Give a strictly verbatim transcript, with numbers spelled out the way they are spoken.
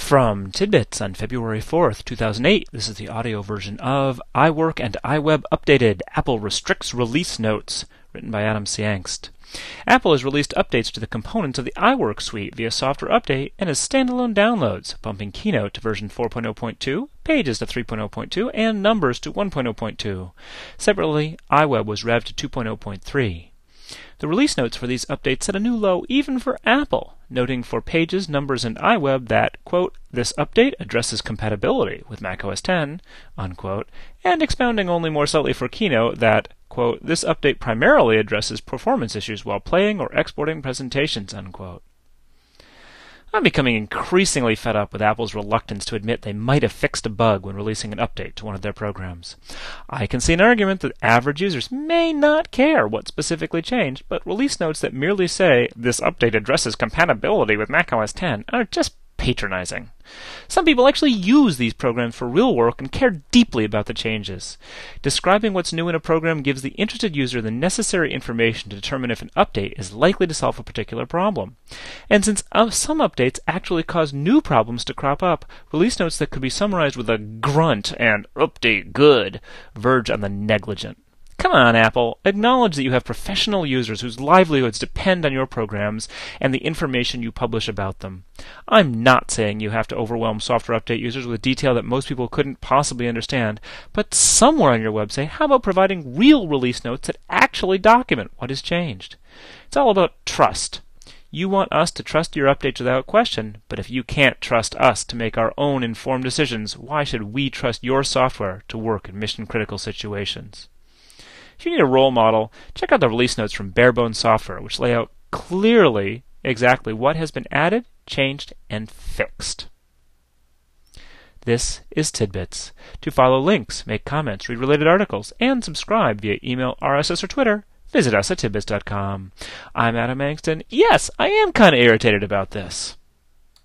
From Tidbits on February fourth, two thousand eight, this is the audio version of iWork and iWeb Updated. Apple restricts release notes, written by Adam Siangst. Apple has released updates to the components of the iWork suite via software update and as standalone downloads, bumping Keynote to version four point oh point two, Pages to three point oh point two, and Numbers to one point oh point two. Separately, iWeb was revved to two point oh point three. The release notes for these updates set a new low even for Apple, noting for Pages, Numbers, and iWeb that, quote, this update addresses compatibility with macOS ten, unquote, and expounding only more subtly for Keynote that, quote, this update primarily addresses performance issues while playing or exporting presentations, unquote. I'm becoming increasingly fed up with Apple's reluctance to admit they might have fixed a bug when releasing an update to one of their programs. I can see an argument that average users may not care what specifically changed, but release notes that merely say, this update addresses compatibility with macOS ten are just patronizing. Some people actually use these programs for real work and care deeply about the changes. Describing what's new in a program gives the interested user the necessary information to determine if an update is likely to solve a particular problem. And since uh, some updates actually cause new problems to crop up, release notes that could be summarized with a grunt and update good verge on the negligent. Come on, Apple. Acknowledge that you have professional users whose livelihoods depend on your programs and the information you publish about them. I'm not saying you have to overwhelm software update users with detail that most people couldn't possibly understand, but somewhere on your website, how about providing real release notes that actually document what has changed? It's all about trust. You want us to trust your updates without question, but if you can't trust us to make our own informed decisions, why should we trust your software to work in mission-critical situations? If you need a role model, check out the release notes from Barebone Software, which lay out clearly exactly what has been added, changed, and fixed. This is Tidbits. To follow links, make comments, read related articles, and subscribe via email, R S S, or Twitter, visit us at tidbits dot com. I'm Adam Angston. Yes, I am kind of irritated about this.